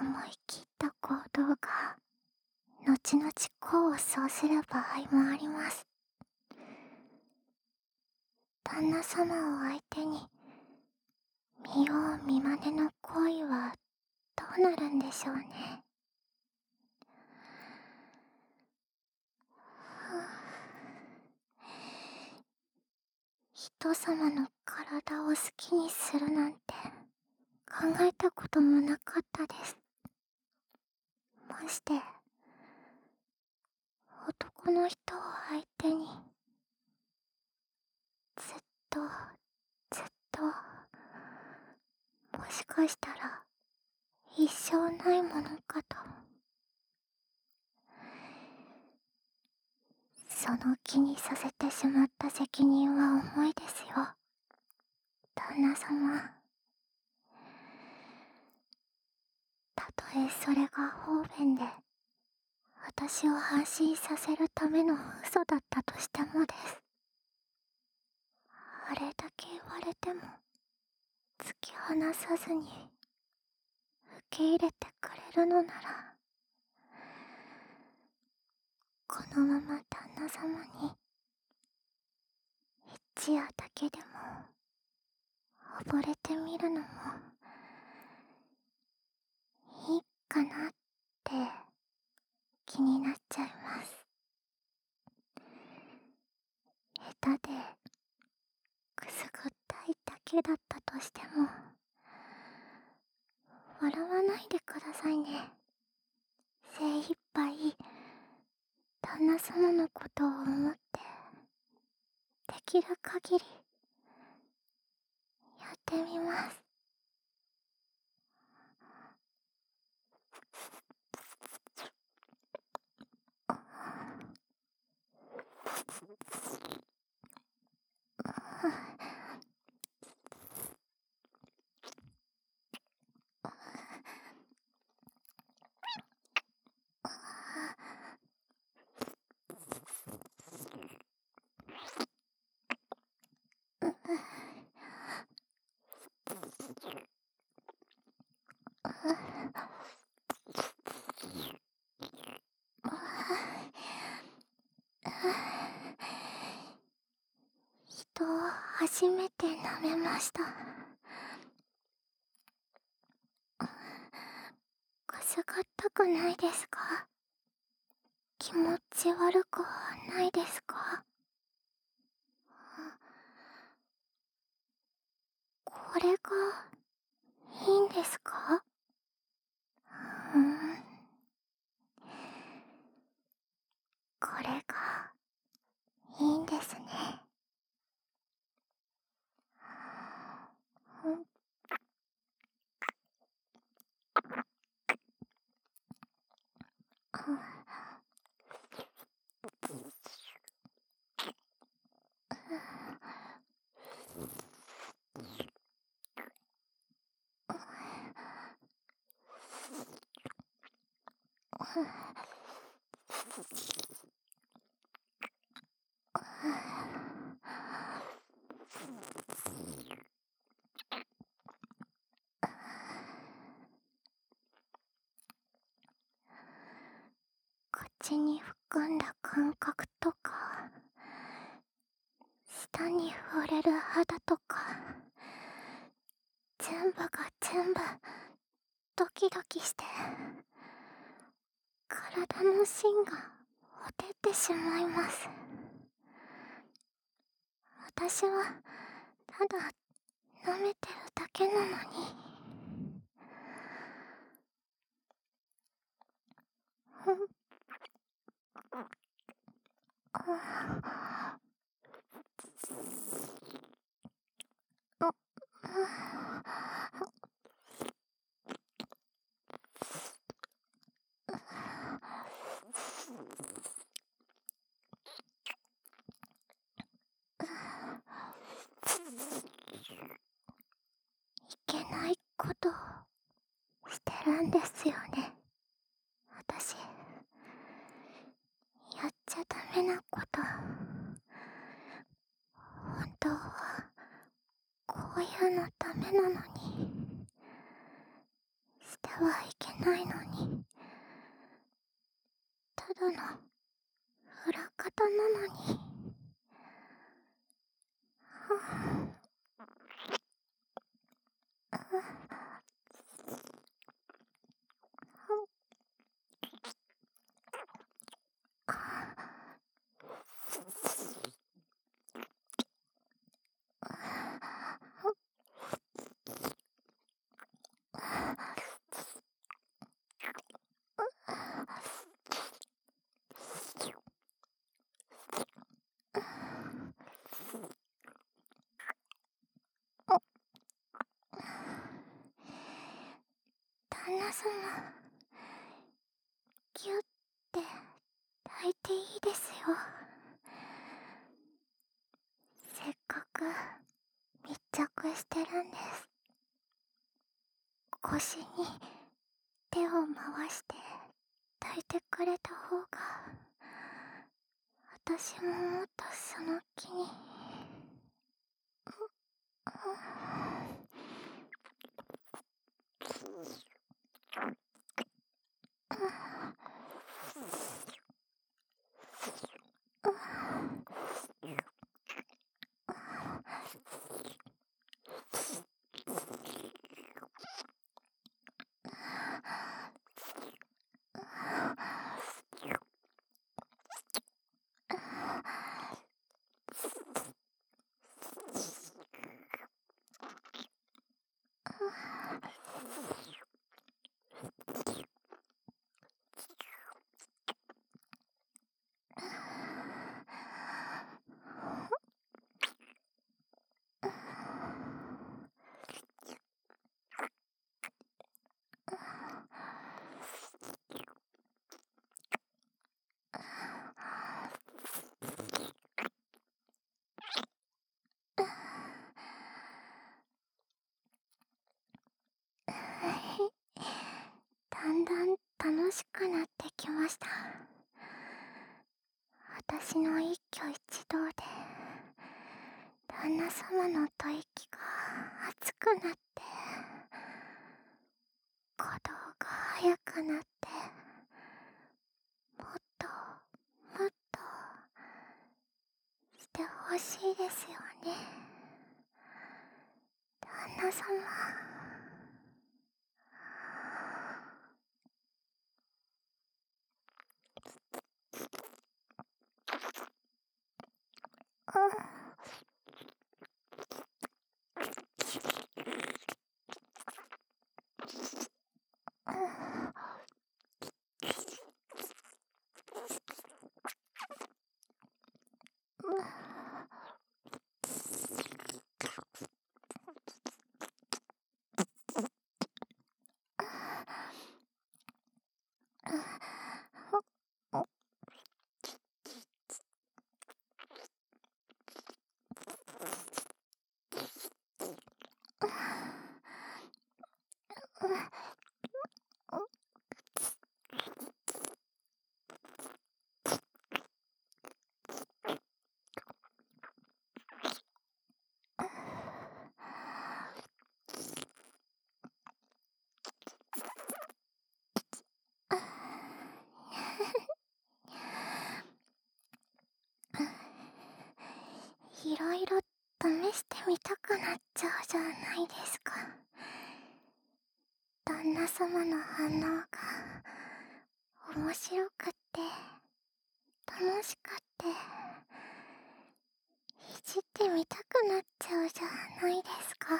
思い切った行動が後々功を奏する場合もあります。旦那様を相手に見よう見まねの行為はどうなるんでしょうね。人様の体を好きにするなんて考えたこともなかったです。まして男の人を相手にずっとずっと、もしかしたら一生ないものかと。その気にさせてしまった責任は重いですよ、旦那様。たとえそれが方便で私を安心させるための嘘だったとしてもです。あれだけ言われても突き放さずに受け入れてくれるのなら、このまま旦那様に一夜だけでも溺れてみるのもいいかなって気になっちゃいます。下手でくすぐったいだけだったとしても笑わないでくださいね。精一杯旦那様のことを思ってできる限りやってみます。人を初めて舐めました。くすぐったくないですか？気持ち悪くはないですか？これがいいんですか？これがいいんですね。口に含んだ感覚とか、舌に触れる肌とか、全部が全部ドキドキして体の芯がほてってしまいます。私はただ舐めてるだけなのに。いけないことをしてるんですよね、私。やっちゃダメなこと。本当はこういうのダメなのにしてはいけないのに、ただの裏方なのに。旦那様、ギュッて抱いていいですよ。せっかく密着してるんです。腰に手を回して抱いてくれた方が、私ももっとその気に。だんだん楽しくなってきました。私の一挙一動で旦那様の吐息が熱くなって、鼓動が速くなって、もっともっとしてほしいですよね、旦那様。いろいろ試してみたくなっちゃうじゃないですか。旦那様の反応が面白くって楽しくって、いじってみたくなっちゃうじゃないですか。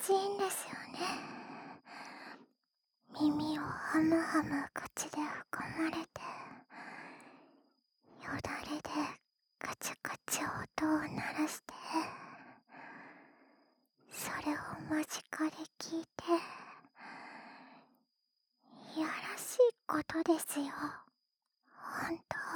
しいんですよね。耳をハムハム口で含まれて、よだれでカチャカチャ音を鳴らして、それを間近で聞いて、いやらしいことですよ、ほんと。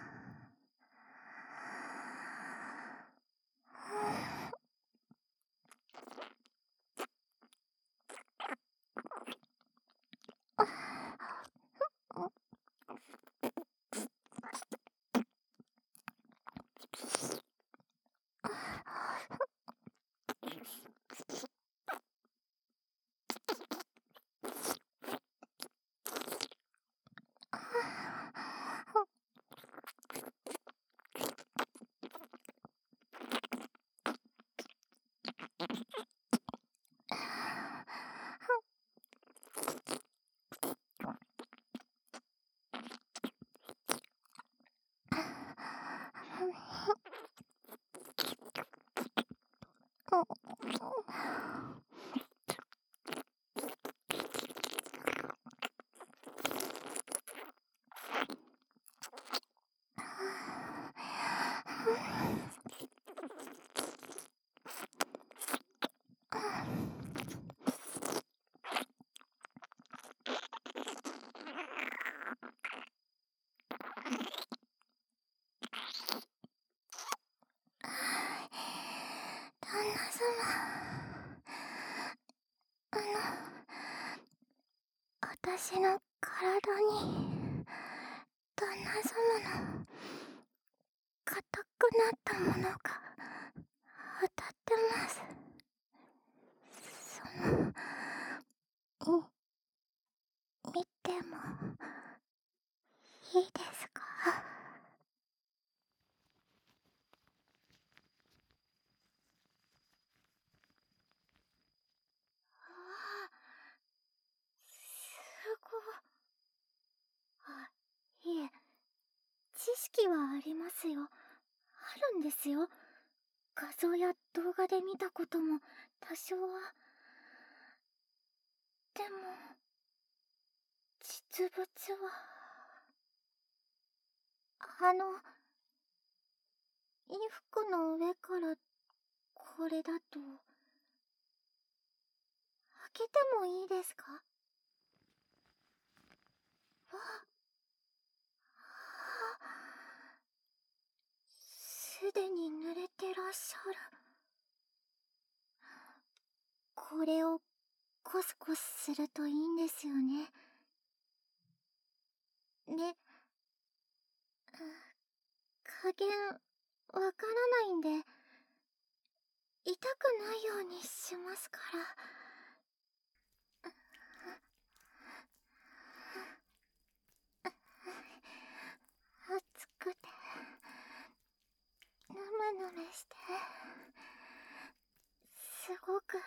旦那様、私の体に旦那様の硬くなったものが当たってます。見てもいいですか？すごい。いえ、知識はありますよ。あるんですよ。画像や動画で見たことも多少は。でも、実物は。衣服の上からこれだと、開けてもいいですか？すでに濡れてらっしゃる。これをコスコスするといいんですよね。ね、加減わからないんで、痛くないようにしますから。熱くて、ヌメヌメして、すごく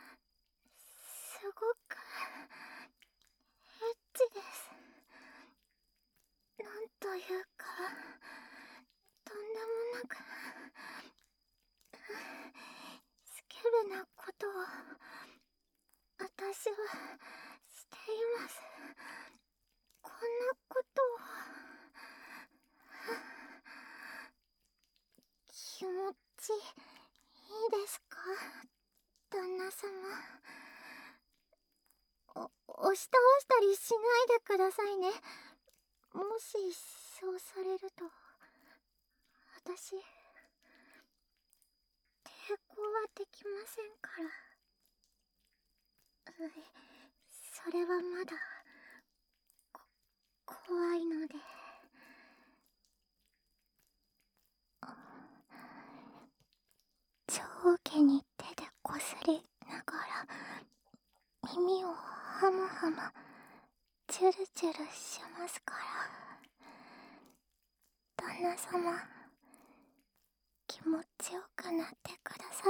エッチです。なんというか、とんでもなく、スケベなことを、私はしています。こんなことを。気持ちいいですか、旦那様。押し倒したりしないでくださいね。もしそうされると、私、抵抗はできませんから。それはまだ、怖いので。上下に手でこすりながら、耳をハムハム、チュルチュルしますから。旦那様、気持ちよくなってください。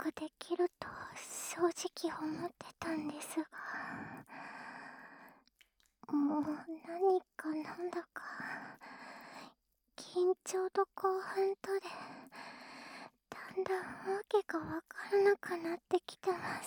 できると正直思ってたんですが、もう何かなんだか緊張と興奮とでだんだんわけがわからなくなってきてます。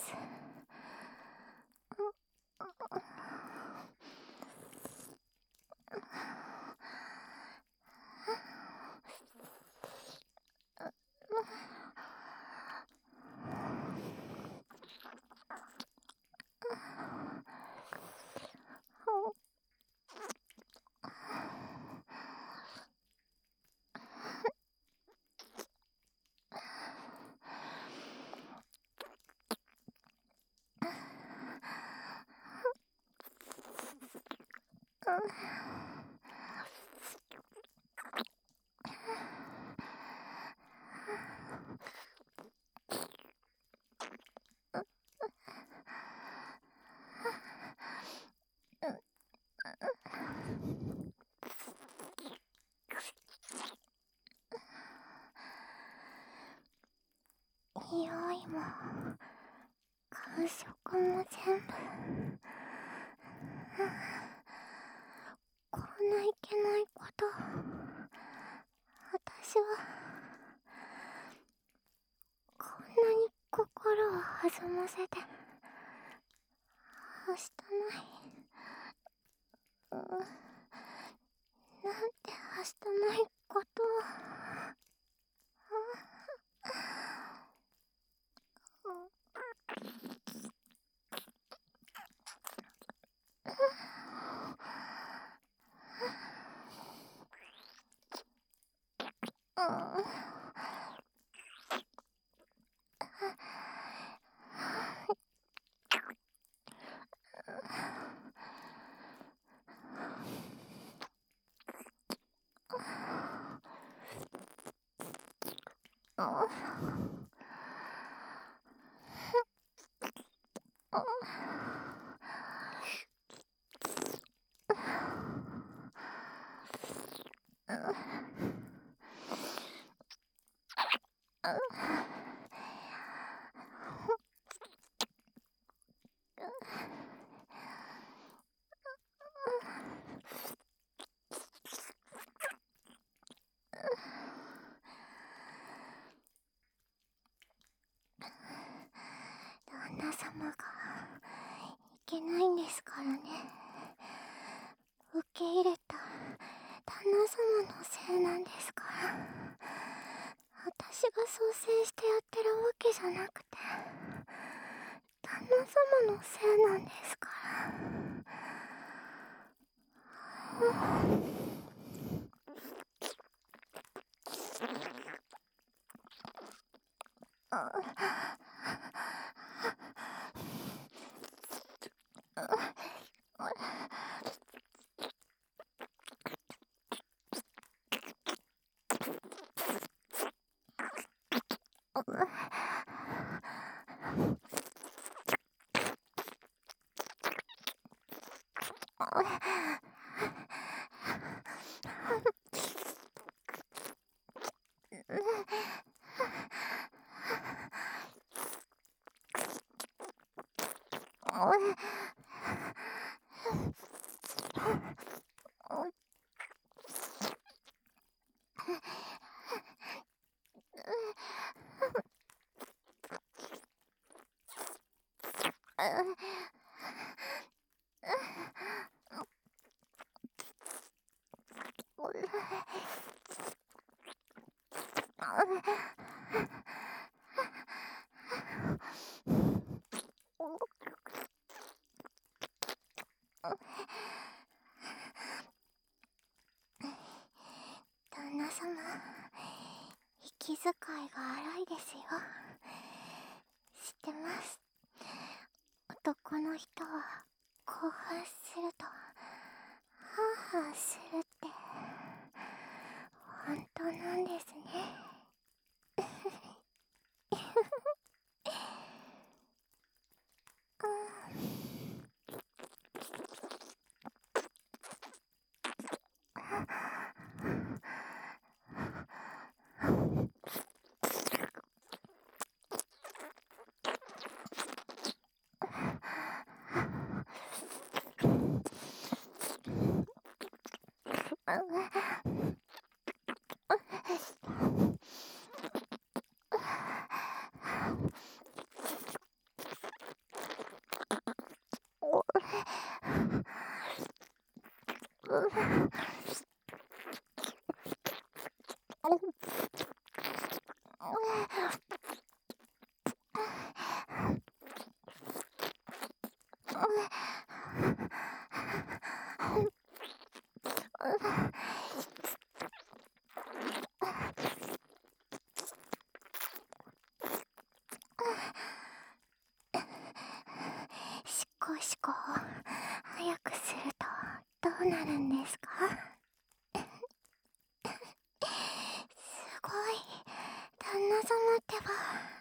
匂いも感触も全部、こんないけないこと、私はこんなに心を弾ませてはしたない。なんてはしたないことを。旦那様がいけないんですからね。受け入れた旦那様のせいなんですから。私が率先してやってるわけじゃなくて、旦那様のせいなんですから。旦那様、息遣いが荒いですよ。知ってます。男の人は興奮するとハーハーするって本当なんですね。 しこしこ早くするとどうなるんですか？すごい、旦那様ってば。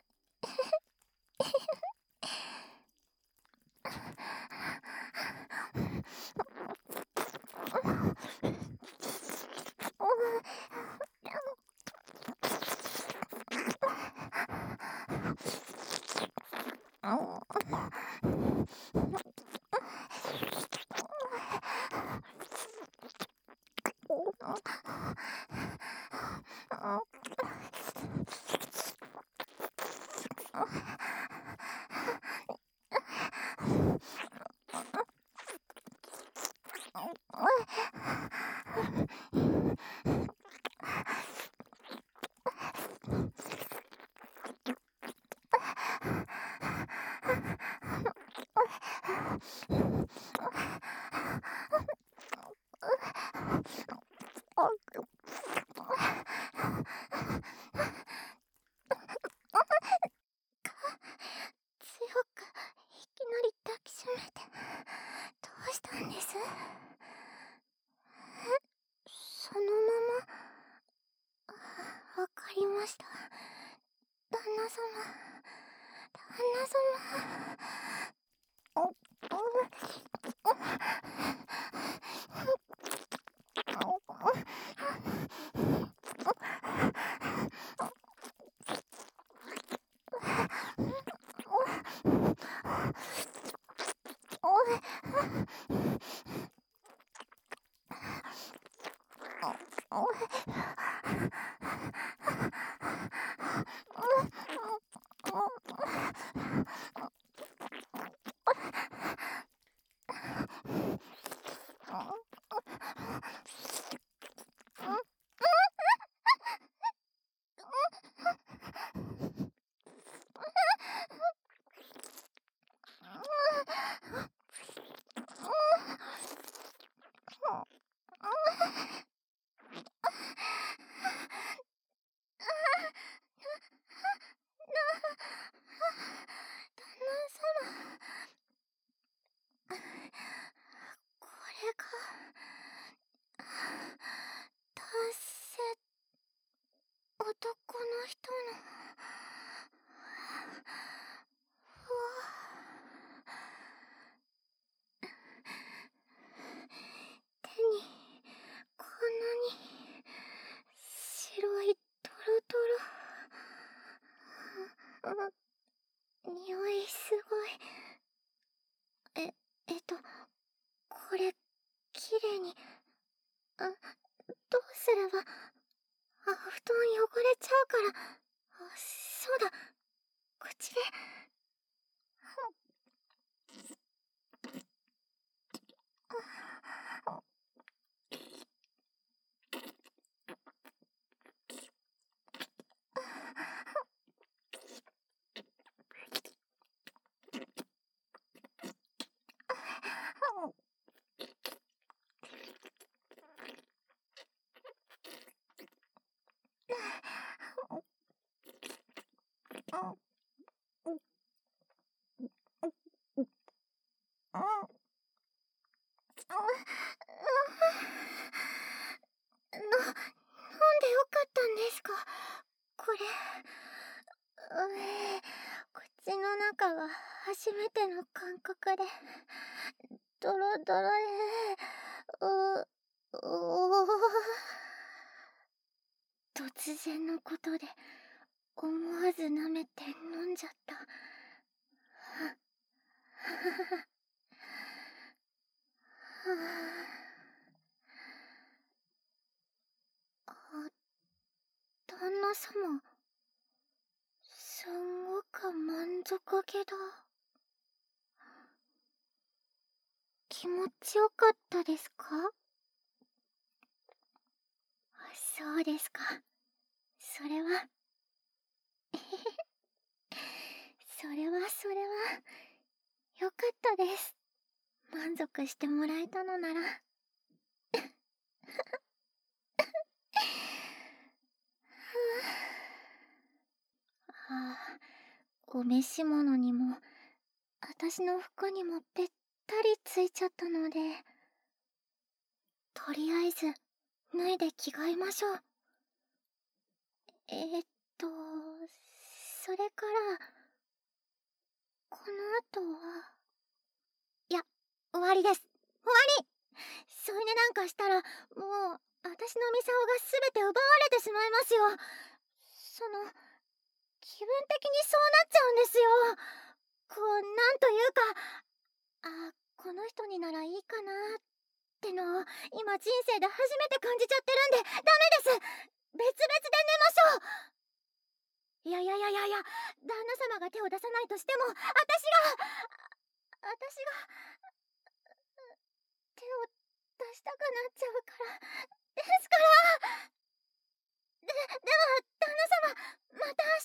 強くいきなり抱きしめてどうしたんです？そのまま。わかりました。旦那様、旦那様。旦那様、これが男性、男の人のうわ、手にこんなに白いトロトロ、匂いすごい。これきれいに、どうすれば、布団汚れちゃうから。そうだ、口で。なんでよかったんですか、これ。口の中が初めての感覚で、ドロドロで、突然のことで、思わず舐めて飲んじゃった。 旦那様、すんごく満足げだ。気持ちよかったですか？そうですか。それはそれはよかったです。満足してもらえたのなら。ああ、お召し物にも私の服にもべったりついちゃったので、とりあえず脱いで着替えましょう。えーっとそれからこの後は、いや、終わりです。終わり。添い寝なんかしたら、もう私のミサオが全て奪われてしまいますよ。気分的にそうなっちゃうんですよ。なんというか、この人にならいいかなってのを今人生で初めて感じちゃってるんで、ダメです。別々で寝ましょう。いやいやいやいやいや、旦那様が手を出さないとしても、私が手を出したくなっちゃうから。ですから。でも旦那様、また明